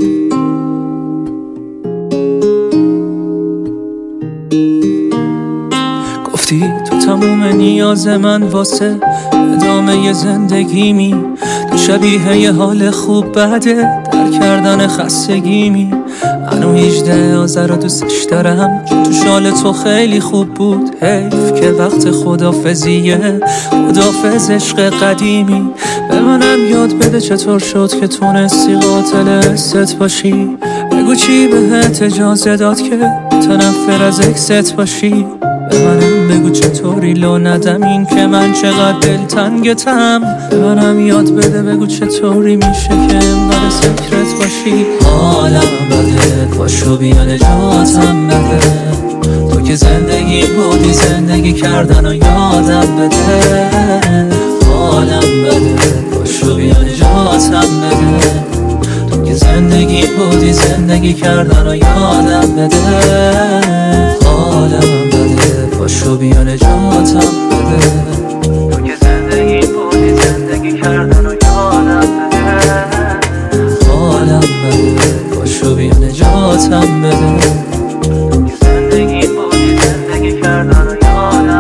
گفتی تو تموم نیاز من واسه ادامه زندگیمی، تو شبیه یه حال خوب بعده در کردن خستگیمی. منو 18 آذر دوستش دارم چون تو شال تو خیلی خوب بود. حیف که وقت خدافزیه، خدافز عشق قدیمی. به منم یاد بده چطور شد که تونستی قاتل حست باشی. بگو چی بهت اجازه داد که متنفر از اکست باشی. به منم بگو چطوری لو ندم این که من چقدر دلتنگتم. به منم یاد بده بگو چطوری میشه که انقدر سکرت باشی. حالم بده پاشو بیا نجاتم بده، تو که زندگی بودی زندگی کردن و یادم بده. حالم بده پاشو بیا نجاتم بده، تو که زندگی بودی زندگی کردن و یادم بده. حالم بده پاشو بیا نجاتم بده، تو که زندگی بودی زندگی کردن و یادم بده. حالم بده پاشو بیا نجاتم بده، تو که زندگی بودی زندگی کردن و یادم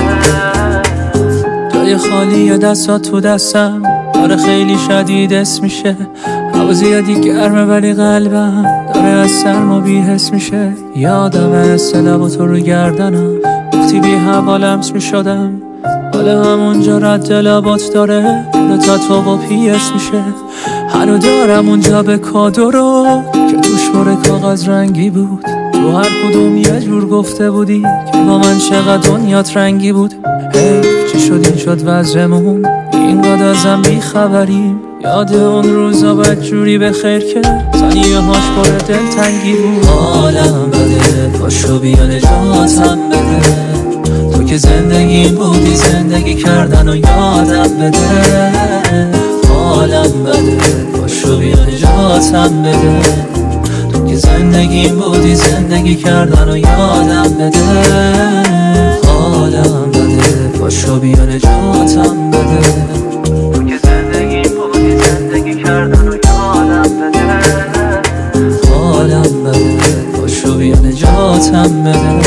بده. جای خالی دستات تو دستم داره خیلی شدید اسم میشه. هوا زیادی گرمه ولی قلبم داره از سرما بی‌حس میشه. یادم حس لبا تو رو گردنم گفتی بی هوا لمس میشدم. حالا همونجا رد لبات داره پول تاتو با PS میشه. هنو دارم اونجا به کادو رو که توش پر کاغذ رنگی بود. تو هر کدوم یه جور گفته بودی که با من چقدر دنیات رنگی بود. چی شد این شد وضعمون اینقدر ازم بیخبریم. یاد اون روزا بدجوری به خیر که ثانیه هاش پر دلتنگی بود. حالم بده پاشو بیا نجاتم بده، تو که زندگی بودی زندگی کردن و یادم بده. حالم بده پاشو بیا نجاتم بده، تو که زندگی بودی زندگی کردن و یادم بده. حالم بده پاشو بیا نجاتم بده، تو که زندگی بودی زندگی کردن و یادم بده. حالم بده پاشو بیا نجاتم بده.